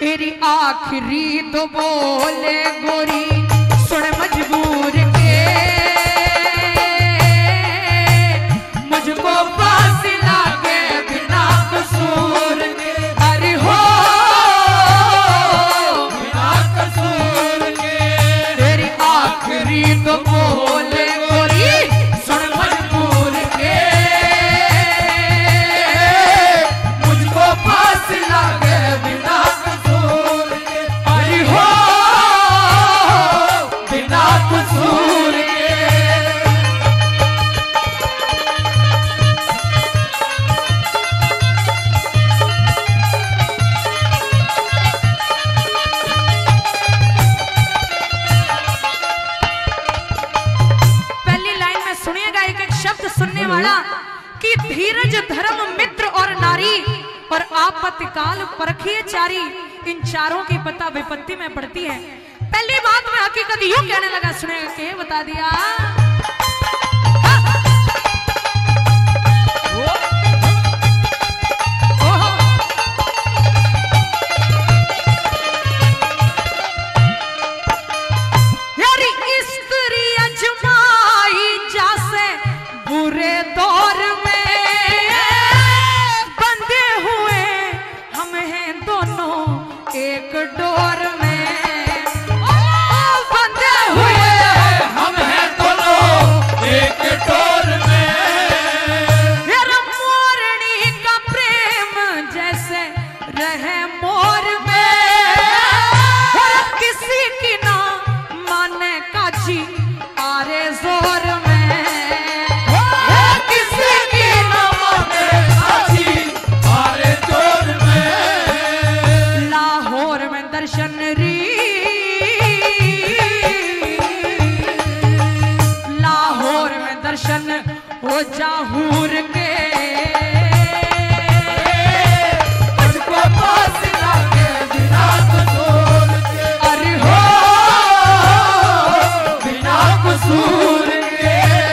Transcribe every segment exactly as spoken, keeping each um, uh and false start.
तेरी आखिरी तो बोले गोरी सुन मजबूर के मुझको फांसी लागे बिना कसूर के। अरे हो बिना कसूर के तेरी आखिरी तो बोले गोरी सुन मजबूर के मुझको फांसी लागे बिना कसूर के। अरे हो बिना कसूर के। शब्द सुनने वाला कि धीरज धर्म मित्र और नारी और आपत्तिकाल परखिए चारी, इन चारों की पता विपत्ति में पड़ती है। पहली बात में हकीकत यूं कहने लगा, सुनेगा के बता दिया बुरे दौर में बंधे हुए हम हैं दोनों एक डोर में। ओ बंधे हुए हम हैं दोनों एक डोर में। मेरा मोरनी का प्रेम जैसे रहे मोर में और किसी की ना माने का जी आरे जोर में। दर्शन री लाहौर में दर्शन हो जाहूर के मुझको फांसी लागे बिना कसूर के। अरे हो बिना कसूर के।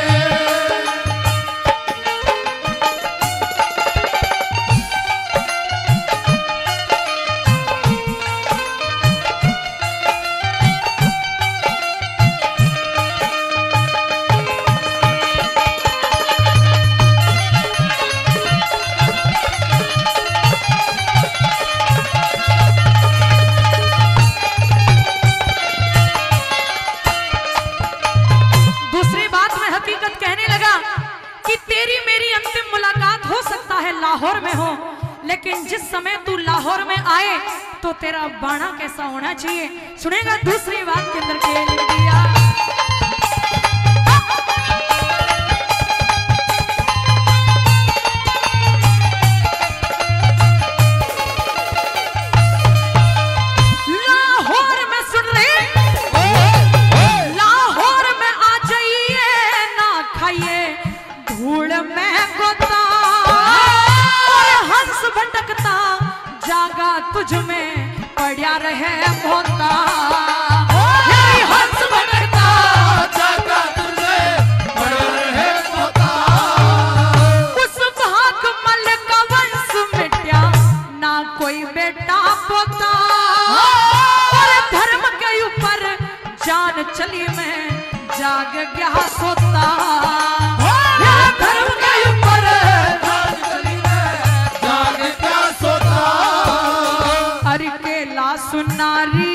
लाहौर में हो, लेकिन जिस समय तू लाहौर में आए तो तेरा बाणा कैसा होना चाहिए। सुनेगा दूसरी बात के अंदर के लिख दिया लाहौर में, सुन रहे लाहौर में आ जाइए ना खाइए धूल में गोता भटकता जागा तुझ में पड़ा रहे मोता। हंस भटकता जागा तुझ में पड़ा रहे मोता। उस भाग मल का वंश मिट्या ना कोई बेटा पोता और धर्म के ऊपर जान चली मैं जाग गया सोता। धर्म के ऊपर सुनारी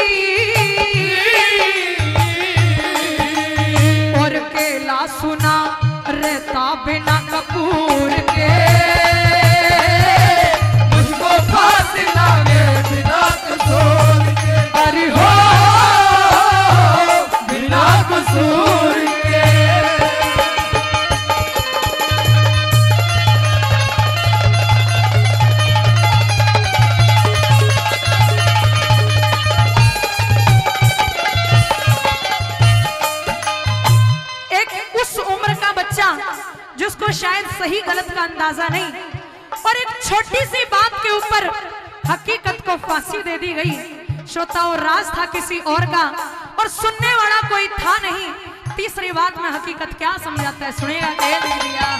और केला सुना रहता बिना कपूर के मुझको फांसी लागे बिना कसूर के। अरे हो बिना कसूर के। जिसको शायद सही गलत का अंदाजा नहीं और एक छोटी सी बात के ऊपर हकीकत को फांसी दे दी गई। श्रोता और राज था किसी और का और सुनने वाला कोई था नहीं। तीसरी बात में हकीकत क्या समझाता है, सुनेगा क्या लिख दिया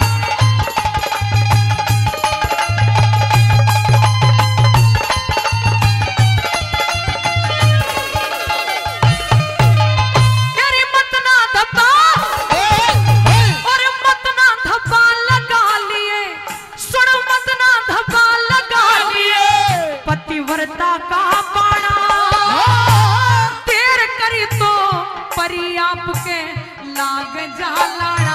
पतिव्रता का बाणा तेर करी तो परी आपके लाग जा लाड़ा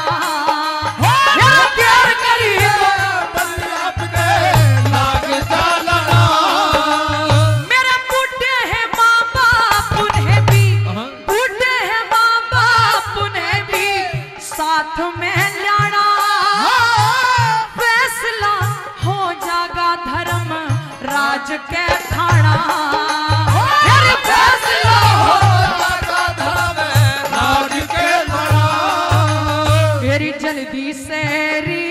तेर करी तो परी आपके लाग जा लाड़ा मेरे बूढ़े हैं माँ बाप उन्हें भी बूढ़े हैं माँ बाप उन्हें भी साथ में लाड़ा फैसला हो जागा धर्म राज के खाना फैसला हो जागा धर्म राज के खाना तेरी जल्दी से री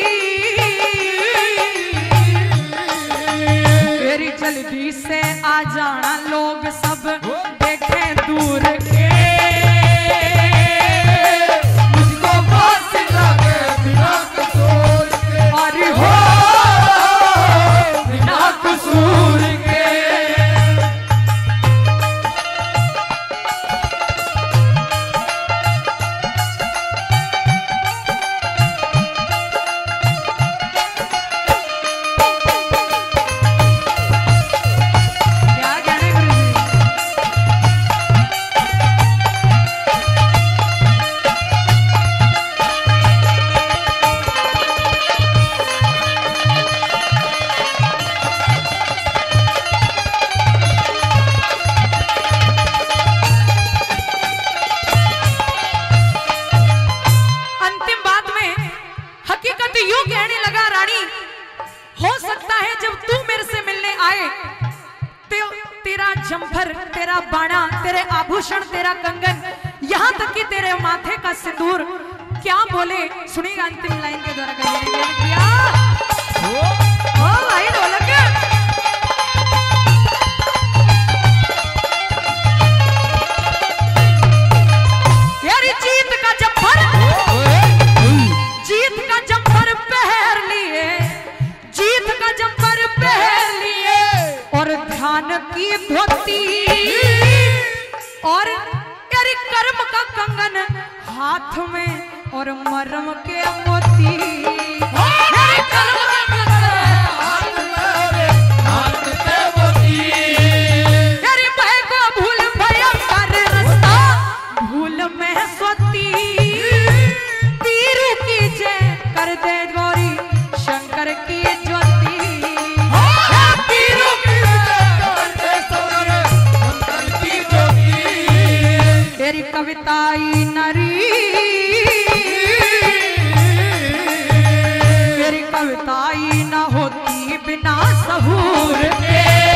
तेरी जल्दी से आ जाना लोग सब देखें दूर के मुझको फांसी लगे बिना कसूर के अरे हो बिना कसूर के क्या कहने गुरु जी अंतिम बात में हकीकत यूं कहने लगा रानी हो सकता है जब तू मेरे से मिलने आए ते, तेरा जम्फर तेरा बाणा तेरे आभूषण तेरा कंगन यहाँ तक कि तेरे माथे का सिंदूर क्या बोले सुनिएगा अंतिम लाइन के द्वारा किया ओ भाई ढोलक तेरी जीत का जम्फर जीत का जम्फर पहन लिए जीत का जम्फर पहन लिए और ध्यान की धोती और तेरी कर्म का कंगन हाथ में और मरम के मोती तेरी कर्म का कंगन हाथ में और हाथ के मोती तेरी मैं को भूल भयंकर रास्ता भूल में सोती पीरू की जय कर दे गौरी शंकर की ज्योति पीरू की जय कर दे शंकर की ज्योति तेरी कविताई नरी तेरी कविताई न होती बिना सहूर के